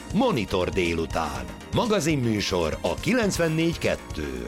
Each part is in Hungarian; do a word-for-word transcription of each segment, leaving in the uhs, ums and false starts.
Monitor délután. Magazinműsor a kilencvennégy kettőn.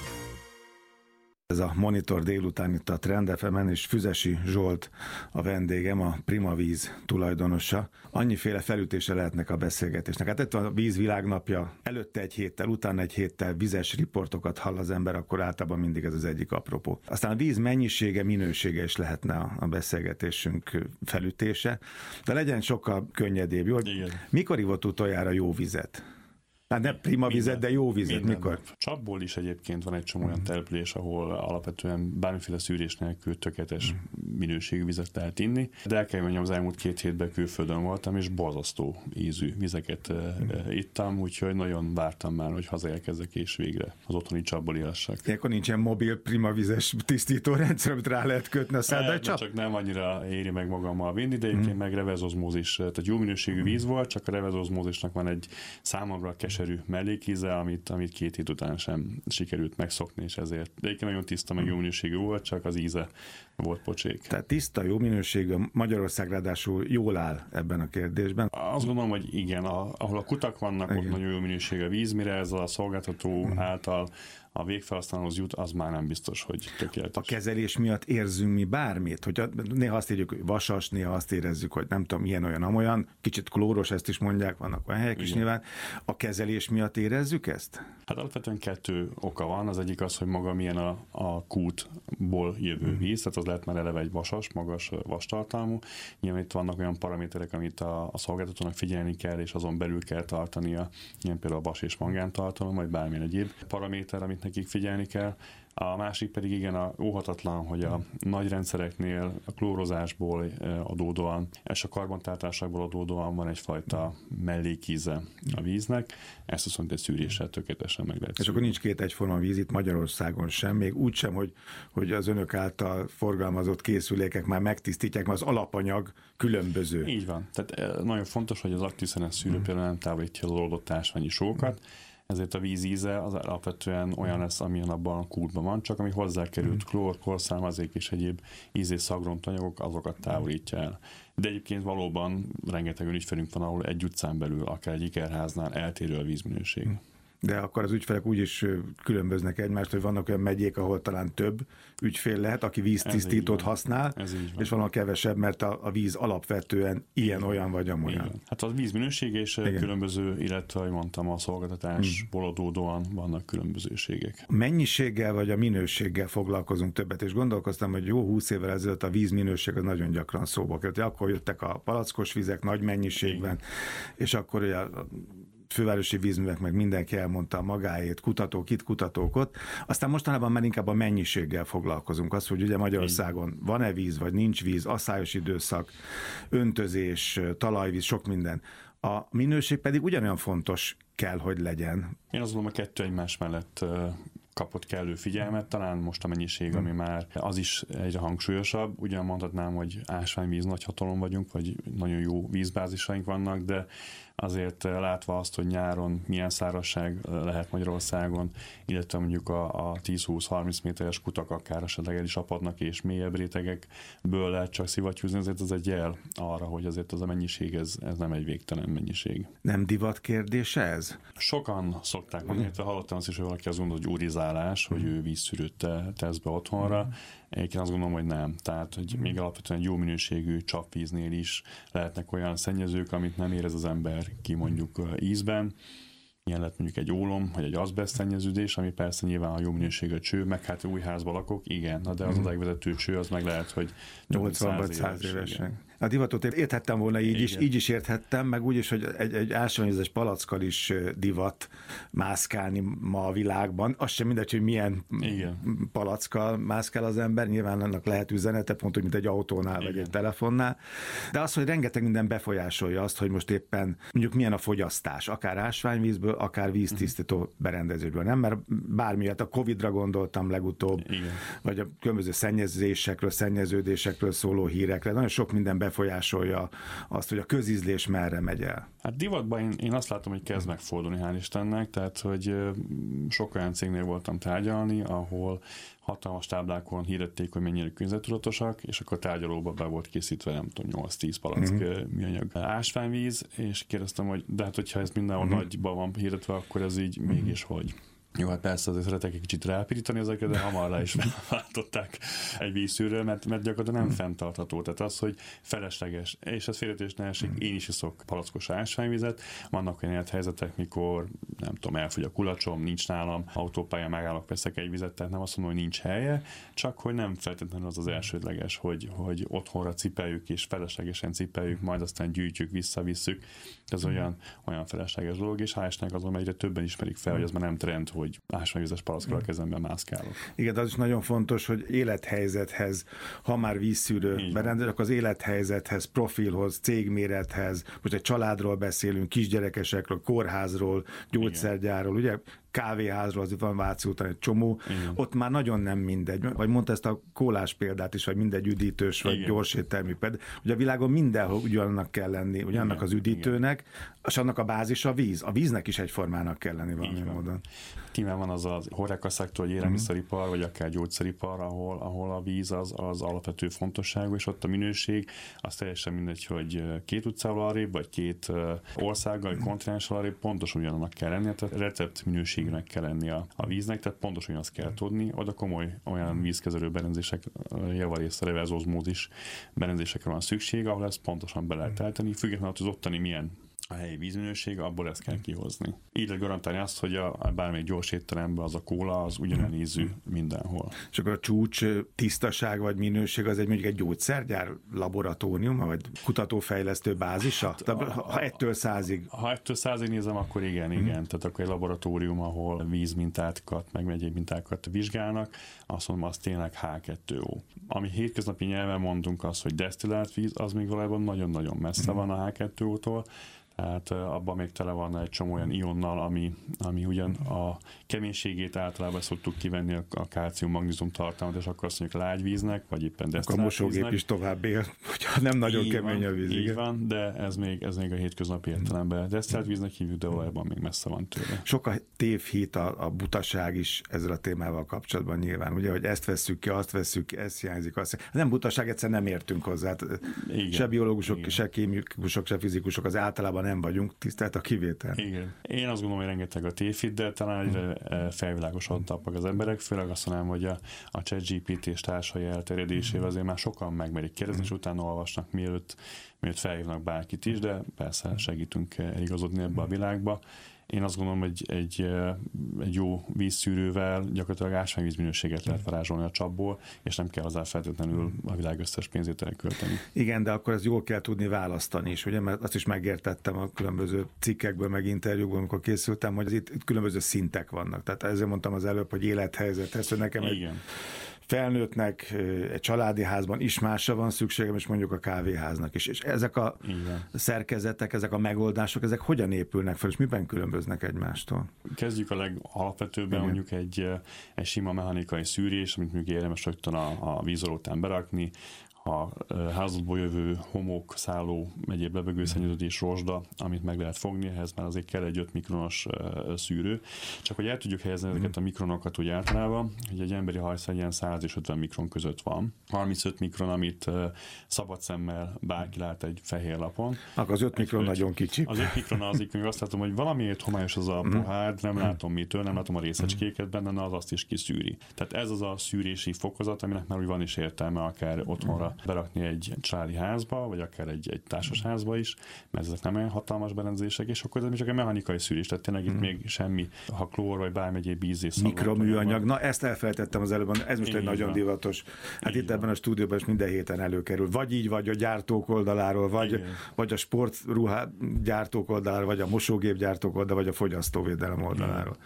Ez a Monitor délután itt a Trend ef emen, és Füzesi Zsolt a vendégem, a Primavíz tulajdonosa. Annyiféle felütése lehetnek a beszélgetésnek. Hát itt van a Víz világnapja, előtte egy héttel, utána egy héttel vizes riportokat hall az ember, akkor általában mindig ez az egyik apropó. Aztán a víz mennyisége, minősége is lehetne a beszélgetésünk felütése, de legyen sokkal könnyedébb. Jó? Mikor ivott utoljára jó vizet? Hát nem prima vizet, de jó vizet. Minden. Mikor? Csapból is egyébként van egy csomó olyan település, ahol alapvetően bármiféle szűrés nélkül tökéletes minőségű vizet lehet inni. De el kell mondjam, az elmúlt két hétben külföldön voltam, és borzasztó ízű vizeket uh, ittam, úgyhogy nagyon vártam már, hogy hazaérkezzek, és végre az otthoni csapból élessek. Ilyenkor nincsen mobil primavizes tisztítórendszer, amit rá lehet kötni a szállítani csap? Csak nem annyira éri meg magammal vinni, de egyébként hmm. meg revezozmózis, tehát jó minőségű víz volt, csak a revezozmózisnak van egy számomra keserű mellékíze, amit, amit két hét után sem sikerült megszokni, és ezért. De egyébként nagyon tiszta, meg jó minőségű volt, csak az íze volt pocsék. Tehát tiszta, jó minőségű, Magyarország ráadásul jól áll ebben a kérdésben. Azt gondolom, hogy igen, a, ahol a kutak vannak, igen. Ott nagyon jó minőségű a víz, mire ez a szolgáltató hmm. által a végfelhasználóhoz jut, az már nem biztos, hogy tökéletes. A kezelés miatt érzünk mi bármit? Hogy néha azt írjuk, hogy vasas, néha azt érezzük, hogy nem tudom, ilyen olyan, amolyan, kicsit klóros, ezt is mondják, vannak olyan helyek is nyilván. A kezelés miatt érezzük ezt? Hát alapvetően kettő oka van. Az egyik az, hogy maga milyen a, a kútból jövő hmm. víz, tehát az lehet már eleve egy vasas, magas vastartalmú. Nyilván itt vannak olyan paraméterek, amit a, a szolgáltatónak figyelni kell, és azon belül kell tartania, ilyen például a vas és mangántartalom, vagy bármilyen egyéb paraméter, amit nekik figyelni kell. A másik pedig igen, a óhatatlan, hogy a nagy rendszereknél a klórozásból adódóan és a karbantartásokból adódóan van egyfajta mellékíze a víznek, ezt viszont egy szűréssel tökéletesen meg lehet. És akkor nincs két egyforma víz itt Magyarországon sem, még úgy sem, hogy, hogy az önök által forgalmazott készülékek már megtisztítják, mert az alapanyag különböző. Így van. Tehát nagyon fontos, hogy az aktív szenes szűrő például nem távolítja az oldott ásványi sókat, ezért a víz íze az alapvetően olyan lesz, amilyen abban a kútban van, csak ami hozzákerült klór, korszármazék és egyéb íz- és szagrontanyagok, azokat távolítja el. De egyébként valóban rengeteg ügyfelünk van, ahol egy utcán belül, akár egy ikerháznál eltérő a vízminőség. De akkor az ügyfelek úgy is különböznek egymást, hogy vannak olyan megyék, ahol talán több ügyfél lehet, aki víztisztítót használ, és van a kevesebb, mert a, a víz alapvetően ilyen-olyan vagy amolyan. Hát a vízminőség és igen. különböző, illetve, ahogy mondtam, a szolgáltatásból hmm. adódóan vannak különbözőségek. A mennyiséggel vagy a minőséggel foglalkozunk többet, és gondolkoztam, hogy jó húsz évvel ezelőtt a vízminőség az nagyon gyakran szóba került. Akkor jöttek a palackos vizek nagy mennyiségben, igen. és akkor ugye a fővárosi vízművek, meg mindenki elmondta magáét, kutatók itt, kutatók ott. Aztán mostanában már inkább a mennyiséggel foglalkozunk. Az, hogy ugye Magyarországon van-e víz, vagy nincs víz, asszályos időszak, öntözés, talajvíz, sok minden. A minőség pedig ugyanolyan fontos kell, hogy legyen. Én azt gondolom, a kettő egymás mellett kapott kellő figyelmet, talán most a mennyiség, ami már az is egyre hangsúlyosabb. Ugyan mondhatnám, hogy ásványvíz nagyhatalom vagyunk, vagy nagyon jó vízbázisaink vannak, de azért látva azt, hogy nyáron milyen szárazság lehet Magyarországon, illetve mondjuk a, a tíz-húsz-harminc méteres kutak akár esetleg el is apadnak, és mélyebb rétegekből lehet csak szivattyúzni, ezért ez egy jel arra, hogy azért az a mennyiség, ez, ez nem egy végtelen mennyiség. Nem divat kérdése ez? Sokan szokták mondani, illetve hallottam azt is, hogy valaki azt gondolja, hogy úrizálás, hogy ő vízszűrőt tesz be otthonra. Egyébként azt gondolom, hogy nem. Tehát, hogy még alapvetően jó minőségű csapvíznél is lehetnek olyan szennyezők, amit nem érez az ember ki mondjuk ízben. Ilyen lett mondjuk egy ólom, vagy egy azbeszt szennyeződés, ami persze nyilván a jó minőségű cső, meg hát új házban lakok, igen, de az odáigvezető cső, az meg lehet, hogy nyolcvan vagy száz évesen. A divatot érthettem volna így is, így is érthettem, meg úgy is, hogy egy, egy ásványvizes palackkal is divat mászkálni ma a világban. Az sem mindegy, hogy milyen igen. palackkal mászkál az ember, nyilván annak lehet üzenete, pont úgy, mint egy autónál, igen. vagy egy telefonnál. De az, hogy rengeteg minden befolyásolja azt, hogy most éppen mondjuk milyen a fogyasztás, akár ásványvízből, akár víztisztító berendezésből. Nem, mert bármilyet, a Covidra gondoltam legutóbb, igen. vagy a különböző szennyezésekről, szennyeződésekről szóló hírekre. Nagyon sok minden befolyásolja befolyásolja azt, hogy a közízlés merre megy el? Hát divatban én, én azt látom, hogy kezd megfordulni, hál' Istennek, tehát hogy sok olyan cégnél voltam tárgyalni, ahol hatalmas táblákon hirdették, hogy mennyire környezettudatosak, és akkor tárgyalóba be volt készítve, nem tudom, nyolc-tíz palack uh-huh. műanyag ásványvíz, és kérdeztem, hogy de hát, hogyha ez mindenhol uh-huh. nagyban van hirdetve, akkor ez így uh-huh. mégis hogy. Jó, hát persze azért szeretek egy kicsit rápirítani ezeket, de hamar rá is váltották egy vízszűrőre, mert, mert gyakorlatilag nem fenntartható. Tehát az, hogy felesleges, és ez félretés ne esik, én is iszok palackos ásványvizet. Vannak olyan élethelyzetek, mikor nem tudom, elfogy a kulacsom, nincs nálam, autópályán megállok, veszek egy vizet, tehát nem azt mondom, hogy nincs helye, csak hogy nem feltétlenül az az elsődleges, hogy, hogy otthonra cipeljük és feleslegesen cipeljük, majd aztán gyűjtjük, visszavisszük. Ez olyan, olyan felesleges dolog, és hál' Istennek azon egyre többen ismerik fel, hogy az már nem trend, hogy ásványvizes palackkal a kezemben mászkálok. Igen, de az is nagyon fontos, hogy élethelyzethez, ha már vízszűrő berendezések, az élethelyzethez, profilhoz, cégmérethez, most egy családról beszélünk, kisgyerekesekről, kórházról, gyógyszergyárról, ugye? Kávéházról, az itt van Váci úton egy csomó, igen. Ott már nagyon nem mindegy. Vagy mondta ezt a kólás példát is, vagy mindegy üdítős, vagy igen. gyorséttermű példa. Ugye a világon mindenhol ugyanannak kell lenni, ugyanannak az üdítőnek, igen. és annak a bázis a víz. A víznek is egyformának kell lenni valami módon. Tíme van az a horeca-szektor, vagy élelmiszeripar, uh-huh. vagy akár gyógyszeripar, ahol, ahol a víz az, az alapvető fontosságú, és ott a minőség az teljesen mindegy, hogy két utcával arrébb, vagy két országgal, vagy kontinenssel arrébb, pontosan ugyanannak kell lennie, tehát recept minőségnek kell lenni a, a víznek, tehát pontosan azt kell tudni. Oda komoly olyan vízkezelő berendezések, javarészt reverzózmózis berendezésekre van szükség, ahol ezt pontosan be lehet elteni, függetlenül az ottani milyen a helyi vízminőség, abból ezt kell kihozni. Így lehet garantálni azt, hogy a, a bármelyik gyors étteremben az a kóla, az ugyanolyan ízű mindenhol. És akkor a csúcs tisztaság vagy minőség az egy mondjuk egy gyógyszergyár laboratórium, vagy kutatófejlesztő bázisa? Hát, a, ha egytől százig. Ha egytől százig nézem, akkor igen, igen. Hmm. Tehát akkor egy laboratórium, ahol vízmintákat, meg egyéb mintákat vizsgálnak, azt mondom, az tényleg há kettő ó. Ami hétköznapi nyelven mondunk azt, hogy desztillált víz, az még valójában nagyon-nagyon messze hmm. van a há kettő ó-tól. Tehát abban még tele van egy csomó olyan ionnal, ami, ami ugyan a keménységét általában szoktuk kivenni a, a kálcium-magnézium tartalmat, és akkor azt mondjuk lágyvíznek, vagy éppen desztillált víznek. Akkor a mosógép is tovább él, hogyha nem nagyon így kemény van, a víz. Így van, de ez még, ez még a hétköznapi értelemben desztillált víznek hívjuk, de valójában még messze van tőle. Sok a tévhit, a, a butaság is ezzel a témával kapcsolatban nyilván, ugye, hogy ezt vesszük ki, azt vesszük ki, ez hiányzik, azt hiányzik. Nem butaság, egyszer nem értünk hozzá. Igen, se biológusok, igen. se kémikusok, se fizikusok, az általában nem vagyunk, tisztelt a kivétel. Igen. Én azt gondolom, hogy rengeteg a tévhit, de talán egyre felvilágosodtak az emberek, főleg azt mondanám, hogy a, a ChatGPT és társai elterjedésével azért már sokan megmerik kérdezni, és utána olvasnak, mielőtt, mielőtt felhívnak bárkit is, de persze segítünk igazodni ebbe a világba. Én azt gondolom, hogy egy, egy jó vízszűrővel gyakorlatilag ásványvíz minőséget lehet varázsolni a csapból, és nem kell hozzá feltétlenül a világ összes pénzét elkölteni. Igen, de akkor ezt jól kell tudni választani is, ugye? Mert azt is megértettem a különböző cikkekből, meg interjúkból, amikor készültem, hogy itt, itt különböző szintek vannak. Tehát ezért mondtam az előbb, hogy élethelyzethez, hogy nekem igen. egy felnőttnek egy családi házban is másra van szükségem, és mondjuk a kávéháznak is. És ezek a igen. szerkezetek, ezek a megoldások, ezek hogyan épülnek fel, és miben különböznek egymástól? Kezdjük a legalapvetőbben, mondjuk egy, egy sima mechanikai szűrés, amit mondjuk érdemes rögtön a, a vízoló után berakni, a házadból jövő homok, szálló, egyéb levegőszennyeződés, rozsda, amit meg lehet fogni, ehhez már azért kell egy öt mikronos szűrő. Csak hogy el tudjuk helyezni ezeket a mikronokat úgy általában, hogy egy emberi hajszál ilyen száz és ötven mikron között van. harmincöt mikron, amit szabad szemmel bárki lát egy fehér lapon. Akkor az öt mikron nagyon kicsi. Az öt mikron az, hogy azt látom, hogy valamiért homályos az a pohár, nem látom mitől, nem látom a részecskéket benne, az azt is kiszűri. Tehát ez az a szűrési fokozat, aminek már úgy van is értelme akár otthonra berakni egy családi házba, vagy akár egy, egy társas házba is, mert ezek nem olyan hatalmas berendezések, és akkor ez csak egy mechanikai szűrés, tehát tényleg itt mm. még semmi, ha klór vagy bármi egyéb ízés. Mikroműanyag, na ezt elfelejtettem az előbb, ez most így egy van. Nagyon divatos. Hát így itt van. Ebben a stúdióban is minden héten előkerül. Vagy így, vagy a gyártók oldaláról, vagy, vagy a sportruhá gyártók oldaláról, vagy a mosógép gyártók oldaláról, vagy a fogyasztóvédelem oldaláról. Igen.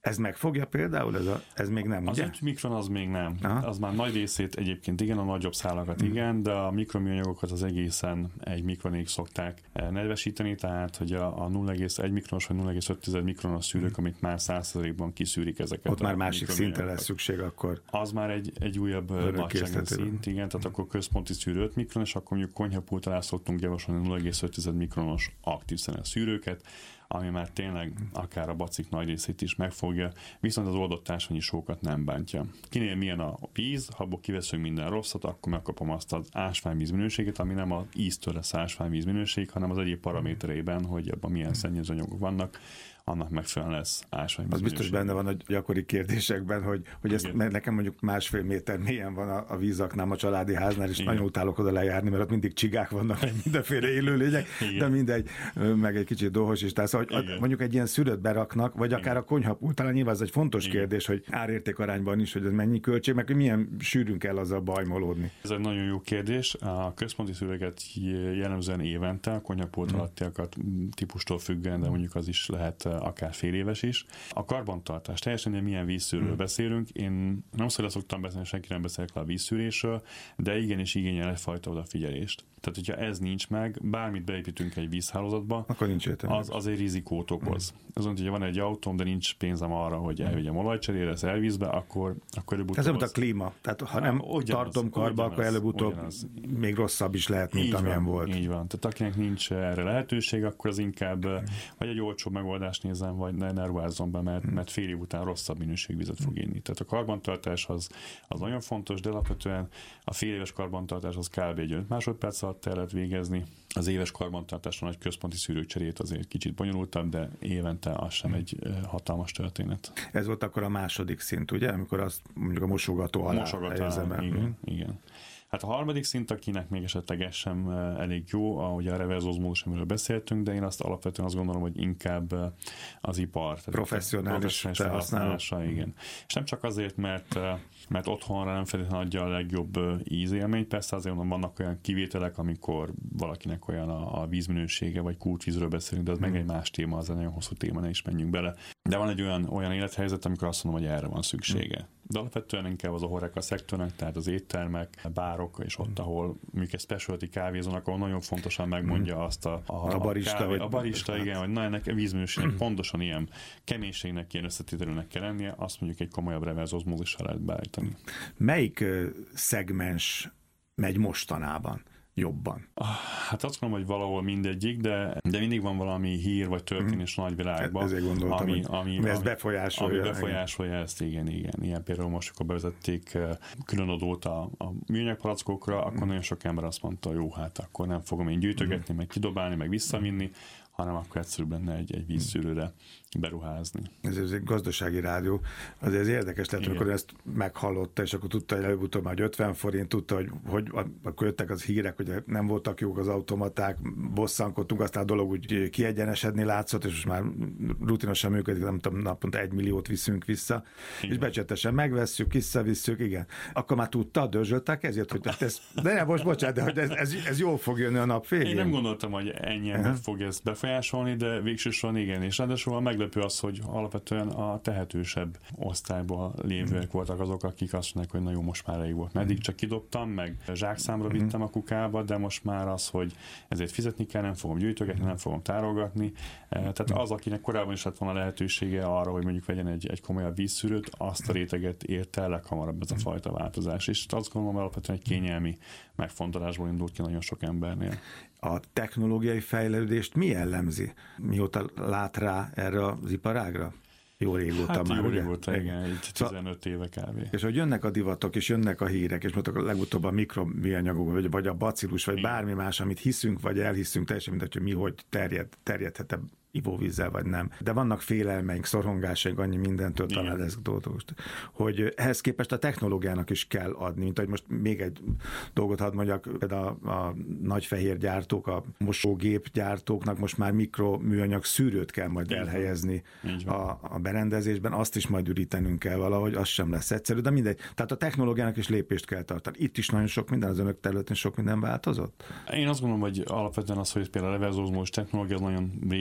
Ez megfogja például? Ez, a, ez még nem, az ugye? öt mikron az még nem. Aha. Az már nagy részét egyébként igen, a nagyobb szálakat mm. igen, de a mikroműanyagokat az egészen egy mikronig szokták nedvesíteni, tehát hogy a, a nulla egész egy mikronos vagy nulla egész öt mikronos szűrők, amik már száz százalékban kiszűrik ezeket. Ott már másik szintre lesz szükség akkor. Az már egy, egy újabb nagyságú szint, igen, tehát akkor központi szűrő öt mikron, és akkor mondjuk konyhapult alá szoktunk javasolni nulla egész öt mikronos aktív szenes szűrőket, ami már tényleg akár a bacik nagy részét is megfogja, viszont az oldott ásványi sókat nem bántja. Kinél milyen a víz, ha abból kiveszünk minden rosszat, akkor megkapom azt az ásványvíz minőséget, ami nem az íztől lesz ásványvíz minőség, hanem az egyéb paraméterében, hogy abban milyen szennyezőanyagok vannak, annak megfelelően lesz ásványvíz. Az biztos benne van a gyakori kérdésekben, hogy, hogy ezt, nekem mondjuk másfél méter mélyen van a, a vízaknám a családi háznál, és igen. nagyon utálok oda lejárni, mert ott mindig csigák vannak, meg mindenféle élőlények, de mindegy, meg egy kicsit dohos is. Tehát szóval, hogy mondjuk egy ilyen szűrőt beraknak, vagy akár igen. a konyhapultán, nyilván ez egy fontos igen. kérdés, hogy árérték arányban is, hogy ez mennyi költség, meg hogy milyen sűrűn kell azzal bajmolódni. Ez egy nagyon jó kérdés. A központi szűrőket jellemzően évente, a konyhapult hmm. alattiakat típustól függően, de mondjuk az is lehet akár fél éves is. A karbantartás, teljesen milyen vízszűrőről hmm. beszélünk. Én nem szóval szoktam beszélni, senki nem beszélek le a vízszűrésről, de igenis igényel egyfajta odafigyelést. Tehát, hogyha ez nincs meg, bármit beépítünk egy vízhálózatba, akkor nincs az, az egy rizikót okoz. Mm. Azon, hogyha van egy autóm, de nincs pénzem arra, hogy elvigyem olajcserére, ez elvízbe, akkor, akkor előbb-utóbb... Ez nem a klíma. Tehát ha nem Há, tartom karba, ugyanaz, akkor előbb-utóbb ugyanaz. Még rosszabb is lehet, mint így amilyen van, volt. Így van. Tehát akinek nincs erre lehetőség, akkor az inkább mm. vagy egy olcsóbb megoldást nézem, vagy ne, ne ruházzon be, mert, mm. mert fél év után rosszabb minőségvizet fog inni. Tehát a karbantartás az, az nagyon fontos, de alapvetően a fél éves karbantartás az kb. Egy öt másodperc alatt el lehet végezni. Az éves karbantartásra nagy központi szűrők cserét azért kicsit bonyolultabb, de évente az sem egy hatalmas történet. Ez volt akkor a második szint, ugye? Amikor azt mondjuk a mosogató alá helyezem el. Igen, igen. Hát a harmadik szint, akinek még esetleg ez sem elég jó, ahogy a reverse osmózus, amiről beszéltünk, de én azt alapvetően azt gondolom, hogy inkább az ipar. Professzionális felhasználása, igen. És nem csak azért, mert, mert otthonra nem feltétlenül adja a legjobb ízélményt, persze azért vannak olyan kivételek, amikor valakinek olyan a, a vízminősége, vagy kútvízről beszélünk, de az hmm. meg egy más téma, az egy nagyon hosszú téma, ne is menjünk bele. De van egy olyan, olyan élethelyzet, amikor azt mondom, hogy erre van szüksége. Hmm. De alapvetően inkább az a horeca szektornak, tehát az éttermek, bárok, és ott, ahol mondjuk egy specialty kávézónak, ahol nagyon fontosan megmondja azt a, a, a barista, a, kávé, a barista hát. Igen, hogy na, ennek vízminőségnek pontosan ilyen keménységnek, ilyen összetételőnek kell lennie, azt mondjuk egy komolyabb reverse osmózissal lehet beállítani. Melyik uh, szegmens megy mostanában jobban? Hát azt mondom, hogy valahol mindegyik, de, de mindig van valami hír vagy történés mm. nagyvilágban, ezért gondoltam, ami, ami, ami ezt befolyásolja. Ami befolyásolja igen. ezt, igen, igen. Ilyen például most, akkor bevezették különadót a, a műanyagpalackokra, akkor mm. nagyon sok ember azt mondta, jó, hát akkor nem fogom én gyűjtögetni, mm. meg kidobálni, meg visszavinni, hanem akkor egyszerűbb lenne egy, egy vízszűrőre beruházni. Ez, ez egy gazdasági rádió. Azért ez érdekes lett, amikor ezt meghallotta, és akkor tudta, hogy előbb-utóbb már ötven forint, tudta, hogy, hogy akkor jöttek az hírek, hogy nem voltak jók az automaták, bosszankodtunk, aztán a dolog úgy kiegyenesedni látszott, és most már rutinosan működik, nem tudom, naponta egy milliót viszünk vissza, igen. És becsetesen megvesszük, visszavisszük, igen. Akkor már tudta, dörzsöltek ezért, hogy ez, de nem, most bocsánat, de hogy ez, ez, ez jól fog jönni a nap végén. Én nem gondoltam, hogy ennyi ember fog ezt befolyásolni, de végsősorban igen, és ráadásul meglepő az, hogy alapvetően a tehetősebb osztályból lévőek voltak azok, akik azt mondják, hogy na jó, most már elég volt. Mert eddig csak kidobtam, meg zsákszámra vittem a kukába, de most már az, hogy ezért fizetni kell, nem fogom gyűjtögetni, nem fogom tárolgatni. Tehát az, akinek korábban is lett volna lehetősége arra, hogy mondjuk vegyen egy, egy komolyabb vízszűrőt, azt a réteget érte el leghamarabb ez a fajta változás. És azt gondolom, alapvetően egy kényelmi megfontolásból indult ki nagyon sok embernél. A technológiai fejlődést mi jellemzi? Mióta lát rá erre az iparágra? Jó régóta hát már, jó ugye? Régóta, igen, így tizenöt éve kb. És hogy jönnek a divatok, és jönnek a hírek, és mondjuk a legutóbb a mikroműanyagok, vagy, vagy a bacillus, vagy igen. bármi más, amit hiszünk, vagy elhiszünk, teljesen mindegy, hogy mi hogy terjed, terjedhet ivóvízzel, vagy nem. De vannak félelmeink, szorongásaink, annyi mindentől talán ez dolgos. Hogy ehhez képest a technológiának is kell adni, mint hogy most még egy dolgot hadd mondjak, például a, a nagyfehér gyártók, a mosógép gyártóknak most már mikroműanyag szűrőt kell majd így elhelyezni a, a berendezésben, azt is majd ürítenünk kell valahogy, az sem lesz egyszerű, de mindegy. Tehát a technológiának is lépést kell tartani. Itt is nagyon sok minden, az önök területén sok minden változott? Én azt gondolom, hogy alapvetően az, hogy például a reverse osmózus technológia nagyon régóta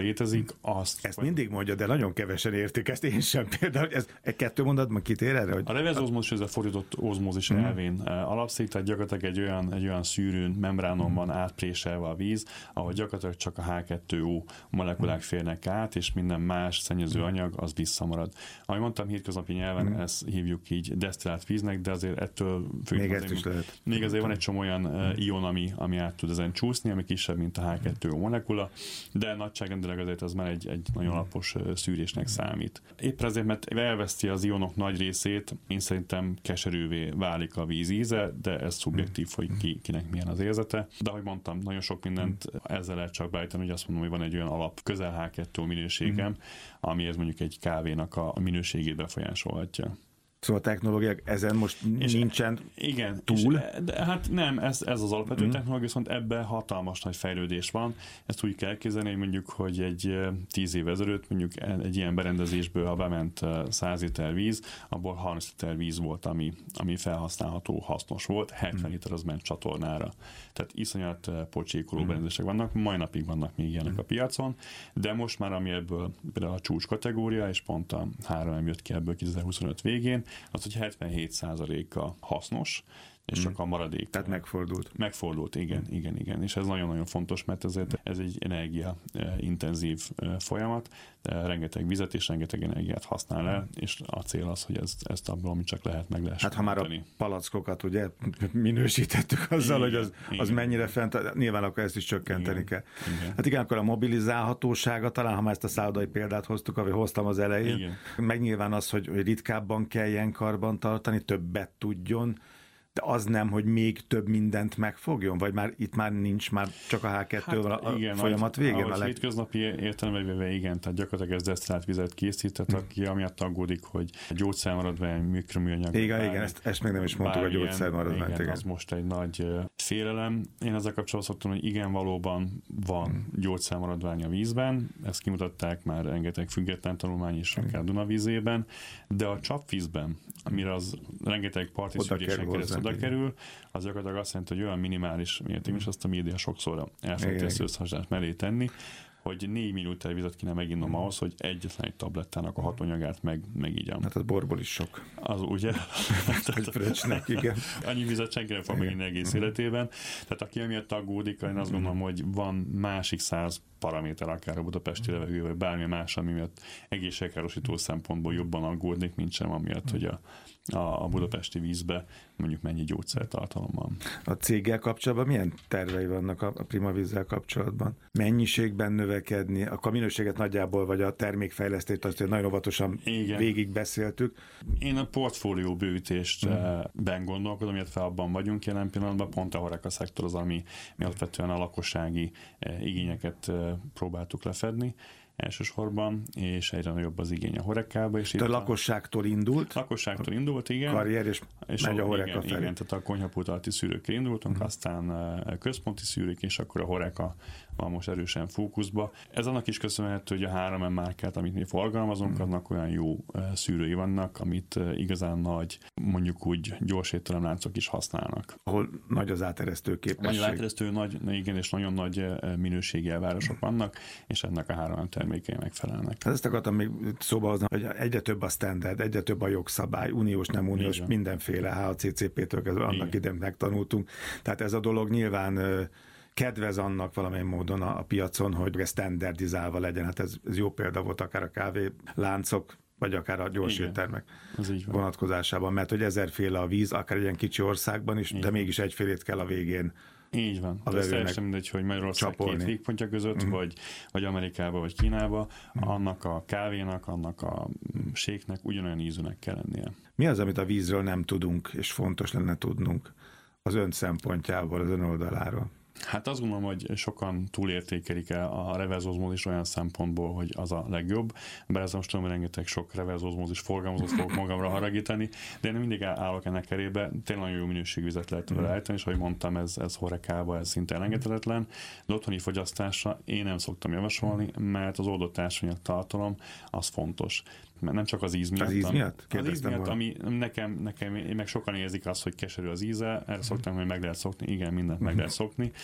létezik, azt... Ezt mindig mondja, de nagyon kevesen értik ezt, én sem például. Ez egy kettő mondatban kitér erre? Hogy... A reverz-ozmózis ez a fordított ozmózis mm. elvén alapszik, tehát gyakorlatilag egy olyan, egy olyan szűrőn, membránon mm. van átpréselve a víz, ahol gyakorlatilag csak a há kettő ó molekulák férnek át, és minden más szennyező anyag az visszamarad. Ahogy mondtam, hétköznapi nyelven mm. ezt hívjuk így desztillált víznek, de azért ettől még, ezt is lehet. még azért van egy csomó olyan mm. ion, ami, ami át tud ezen csúszni, ami kisebb, mint a há kettő ó molekula, de nagyságrendileg azért ez már egy, egy nagyon alapos szűrésnek számít. Épp azért, mert elveszti az ionok nagy részét, én szerintem keserűvé válik a víz íze, de ez szubjektív, hogy ki, kinek milyen az érzete. De ahogy mondtam, nagyon sok mindent ezzel lehet csak beállítani, hogy azt mondom, hogy van egy olyan alap közel há kettő ó minőségem, ami ez mondjuk egy kávénak a minőségét befolyásolhatja. Szóval a technológiák ezen most és nincsen igen, túl? És, de hát nem, ez, ez az alapvető mm. technológia, viszont ebben hatalmas nagy fejlődés van. Ezt úgy kell elképzelni, hogy mondjuk, hogy egy tíz év ezelőtt mondjuk egy ilyen berendezésből, ha bement száz liter víz, abból harminc liter víz volt, ami, ami felhasználható, hasznos volt, hetven liter az ment csatornára. Tehát iszonyat pocsékoló mm. berendezések vannak, mai napig vannak még ilyenek mm. a piacon, de most már, ami ebből például a csúcs kategória, és pont a három em jött ki ebből kétezer-huszonöt végén, az, hogy hetvenhét százaléka hasznos, és hmm. csak a maradék. Tehát megfordult. Megfordult, igen, hmm. igen, igen. És ez nagyon-nagyon fontos, mert ezért ez egy energiaintenzív folyamat, de rengeteg vizet és rengeteg energiát használ el, és a cél az, hogy ez, ezt abból, amit csak lehet, meg lehessen. Hát ha már a palackokat ugye minősítettük azzal, igen, hogy az, az mennyire fent, nyilván akkor ezt is csökkenteni igen, kell. Igen. Hát igen, akkor a mobilizálhatósága, talán ha már ezt a szállodai példát hoztuk, ahogy hoztam az elején, igen. meg nyilván az, hogy, hogy ritkábban kelljen karban tartani, többet tudjon, de az nem, hogy még több mindent megfogjon? Vagy már itt már nincs, már csak a há kettő hát, a igen, folyamat végén? Ahogy a leg... hétköznapi értelemben véve igen, tehát gyakorlatilag ez desztillált vizet készít, tehát hmm. aki amiatt aggódik, hogy gyógyszermaradvány, mikroműanyag. Igen, bármi, igen, ezt, ezt még nem is mondtuk, a gyógyszermaradványt. Igen, igen, az most egy nagy uh, félelem. Én ezzel kapcsolatban szoktam, hogy igen, valóban van hmm. gyógyszermaradvány a vízben, ezt kimutatták már rengeteg független tanulmány is, akár hmm. Dunavízében, de a csapvízben, amire az rengeteg parti szűrésen keresztül oda kerül, az gyakorlatilag azt jelenti, hogy olyan minimális mértékben, és azt a média sokszor elfelejti ezt összehasonlítás mellé tenni, hogy négy millió liter vizet kéne meginnom ahhoz, hogy egyetlen egy tablettának a hatanyagát meg, megigyam. Hát az borból is sok. Az ugye? Vagy fröccsnek, igen. Annyi vizet senki nem fog meginni egész életében. Tehát aki emiatt aggódik, én azt gondolom, hogy van másik száz paraméter, akár a budapesti levegő, vagy bármi más, ami miatt egészségkárosító szempontból jobban aggódnék, mint sem amiatt, hogy a, a, a budapesti vízbe mondjuk mennyi gyógyszertartalom van. A céggel kapcsolatban milyen tervei vannak a Primavízzel kapcsolatban? Mennyiségben növekedni, a minőséget nagyjából, vagy a termékfejlesztést azt nagyon óvatosan végigbeszéltük. Én a portfólió bővítésben hmm. gondolkodom, illetve abban vagyunk jelen pillanatban, pont a HoReCa szektor az, ami alapvetően a lakossági igényeket próbáltuk lefedni elsősorban, és egyre nagyobb az igény a HoReCába. És a lakosságtól indult? Lakosságtól indult, igen. Karrier, és, és megy a HoReCa felé. Igen, tehát a konyhapult alatti szűrőkkel indultunk, uh-huh. aztán központi szűrők, és akkor a HoReCa van most erősen fókuszba. Ez annak is köszönhető, hogy a három em márkát, amit mi forgalmazunk, uh-huh. annak olyan jó szűrői vannak, amit igazán nagy, mondjuk úgy gyors étteremláncok is használnak. Ahol nagy az áteresztő képesség. Nagy áteresztő, nagy, igen, és nagyon nagy minőségi elvárások vannak, és ennek a három em termékei megfelelnek. Ezt akartam még szóba hozni, hogy egyre több a standard, egyre több a jogszabály, uniós, nem uniós, igen. mindenféle há á cé cé pé-től kezdve annak idején megtanultunk. Tehát ez a dolog nyilván kedvez annak valamilyen módon a, a piacon, hogy ez standardizálva legyen. Hát ez, ez jó példa volt akár a kávéláncok, vagy akár a gyors éttermek vonatkozásában, mert hogy ezerféle a víz, akár egy ilyen kicsi országban is, igen. de mégis egyfélét kell a végén. Így van. Ez teljesen mindegy, hogy Magyarország két végpontja között, uh-huh. vagy, vagy Amerikába, vagy Kínába, uh-huh. annak a kávénak, annak a séknek ugyanolyan ízűnek kell lennie. Mi az, amit a vízről nem tudunk, és fontos lenne tudnunk az ön szempontjából, az ön oldaláról? Hát azt gondolom, hogy sokan túlértékelik el a reverz-ozmózis olyan szempontból, hogy az a legjobb, bár ez most tudom, hogy rengeteg sok reverz-ozmózis forgalmazót fogok magamra haragítani, de én mindig állok ennek erébe, tényleg nagyon jó minőségű vizet lehet vele állítani, és ahogy mondtam, ez, ez HoReCába, ez szinte elengedhetetlen, de otthoni fogyasztásra én nem szoktam javasolni, mert az oldott társanyag tartalom az fontos. Mert nem csak az íz miatt. Az íz miatt? Az íz miatt, ami nekem, nekem, meg sokan érzik azt, hogy keserű az íze, erre szoktam, hogy meg lehet szokni, igen, mindent meg lehet szokni,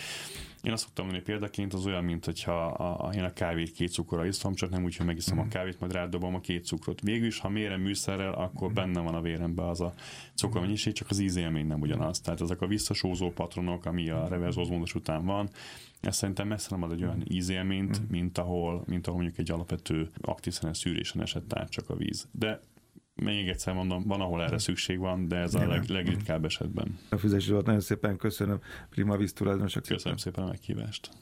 Én azt szoktam mondani példaként, az olyan, mint hogyha a, a, én a kávét két cukorra iszom, csak nem úgy, hogy megiszom a kávét, majd rádobom a két cukrot. Végül is, ha mérem műszerrel, akkor benne van a véremben az a cukormennyiség, csak az ízélmény nem ugyanaz. Tehát ezek a visszasózó patronok, ami a reverse oszmódus után van, ez szerintem messze nem ad egy olyan ízélményt, mint ahol, mint ahol mondjuk egy alapvető aktív szűrésen esett át csak a víz. De még egyszer mondom, van, ahol erre szükség van, de ez a leg, legritkább esetben. A Füzesi Zsolt, nagyon szépen köszönöm. Prima Víz tulajdonosok. Köszönöm szépen a meghívást.